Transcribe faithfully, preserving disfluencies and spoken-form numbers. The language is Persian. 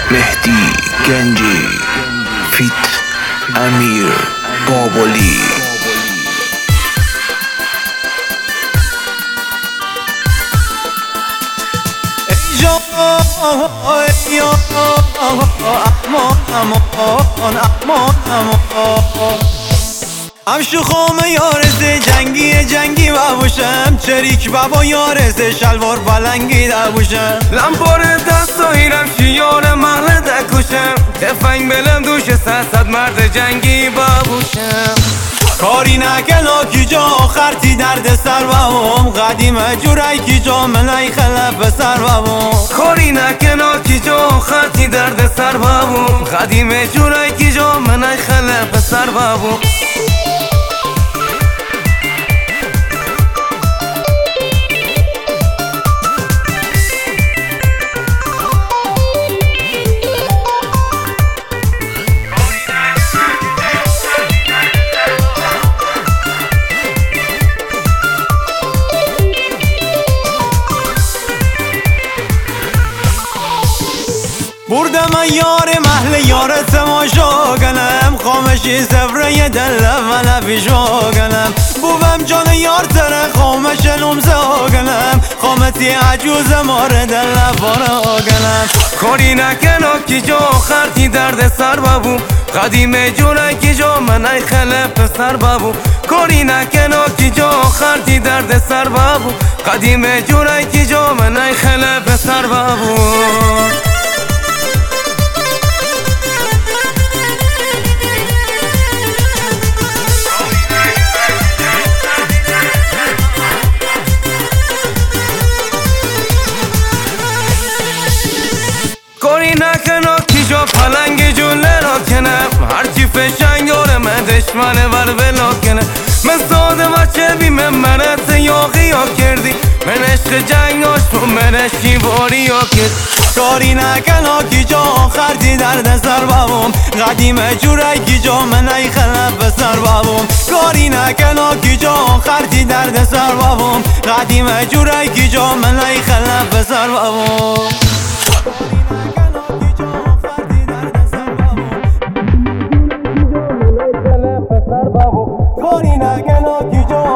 مهدی گنجی فیت امیر بابلی. ام شخوم یارزه جنگی جنگی بابوشم چریک بابا یارزه شلوار بلنگی دابوشم لمبار دست و ایرم شیار محل دکوشم تفنگ بلم دوش سد مرد جنگی بابوشم کاری نکلا کی جا آخرتی درد سر بابم قدیمه جورای کی جا منای خلف سر بابم کاری نکلا کی جا آخرتی درد سر بابم قدیمه جورای کی جا منای خلف سر بابم بردم یار محل یار تماشا کنم خامشی زفره دل من پیشا کنم بوم جان یار تره خامش نمزا کنم خامتی عجوز مار دل بارا کنم کاری نکنا کی جا آخرتی درد سر بابو قدیم جونه کی جا منای خلف سر بابو کاری نکنا کی جا آخرتی درد سر بابو قدیم جونه کی جا منای خلف سر بابو کاری نکنه کی جا پلنگ جله را کنم هرچی فشنگ داره من دشمنه ور بلا کنه من ساده بچه بی من منت یاقی ها کردی من عشق جنگ آشتو من عشقی باری ها کرد کاری نکنه کی جا آخرتی درد سر بابم قدیمه جوره کی جا منای خلف سر بابم کاری نکنه کی جا آخرتی درد سر بابم قدیمه جوره کی جا منای خلف سر بابم کاری نکنه کی جا